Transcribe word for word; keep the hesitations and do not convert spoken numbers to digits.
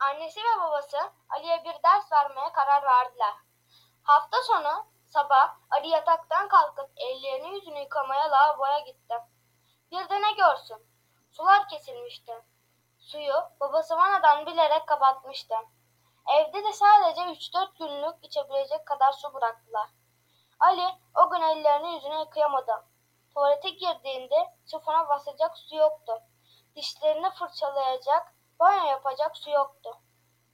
Annesi ve babası Ali'ye bir ders vermeye karar verdiler. Hafta sonu sabah Ali yataktan kalkıp ellerini yüzünü yıkamaya lavaboya gitti. Bir de ne görsün? Sular kesilmişti. Suyu babası vanadan bilerek kapatmıştı. Evde de sadece üç dört günlük içebilecek kadar su bıraktılar. Ali o gün ellerini yüzünü yıkayamadı. Tuvalete girdiğinde sifona basacak su yoktu. Dişlerini fırçalayacak, banyo yapacak su yoktu.